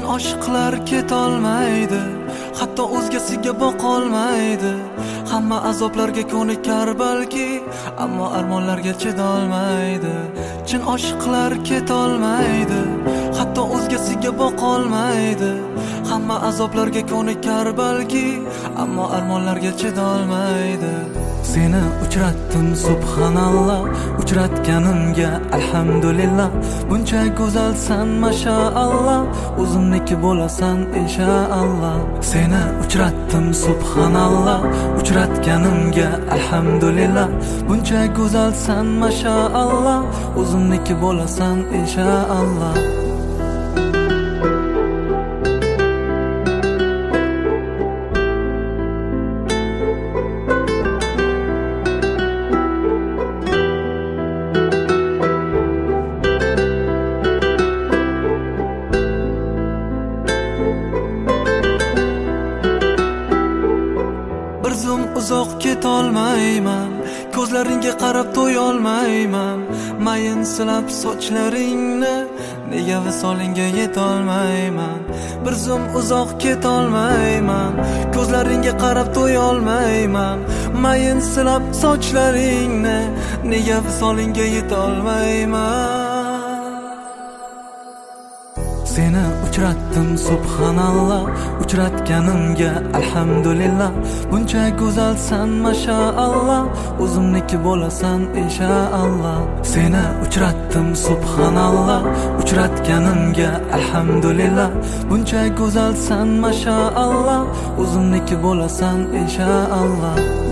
oshiqlar ketolmaydi, hatto o'zgasiga boqolmaydi. Hamma azoblarga ko'nikar balki, ammo armonlarga chidolmaydi. Chin oshiqlar ketolmaydi, hatto o'zgasiga boqolmaydi. Hamma azoblarga ko'nikar balki, ammo armonlarga chidolmaydi. Seni uchratdim subhanalloh, uchratganimga alhamdulillah. Buncha go'zalsan mashaalloh, o'zimniki bo'lasan inshaalloh. Seni uchratdim subhanalloh, uchratganimga alhamdulillah. Buncha go'zalsan mashaalloh, o'zimniki bo'lasan inshaalloh. Bir zum uzoq ketolmayman, ko'zlaringga qarab to'yolmayman. Mayin silab sochlaringni, nega visolingga yetolmayman. Bir zum uzoq ketolmayman, ko'zlaringga qarab to'yolmayman. Mayin silab sochlaringni, nega visolingga yetolmayman. Seni uchratdim subhanalloh, uchratganimga alhamdulillah. Buncha go'zalsan mashaalloh, o'zimniki bo'lasan inshaalloh. Seni uchratdim subhanalloh, uchratganimga alhamdulillah. Buncha go'zalsan mashaalloh, o'zimniki bo'lasan inshaalloh.